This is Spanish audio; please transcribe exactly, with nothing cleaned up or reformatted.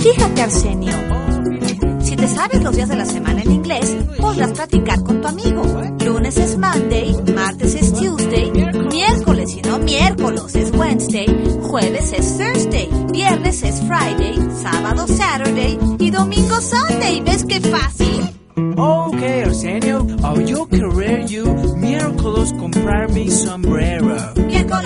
Fíjate, Arsenio, si te sabes los días de la semana en inglés, podrás practicar con tu amigo. Lunes es Monday, martes es Tuesday, miércoles y no miércoles es Wednesday, jueves es Thursday, viernes es Friday, sábado Saturday y domingo Sunday. ¿Ves qué fácil? Okay, Arsenio, I'll yo querer you miércoles comprar mi sombrero. Miércoles